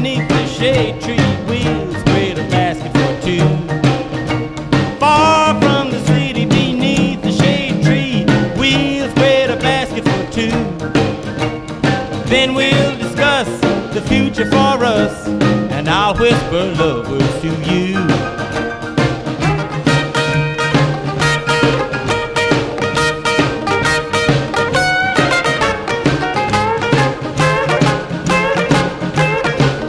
beneath the shade tree, we'll spread a basket for two. Far from the city, beneath the shade tree, we'll spread a basket for two. Then we'll discuss the future for us, and I'll whisper love words to you.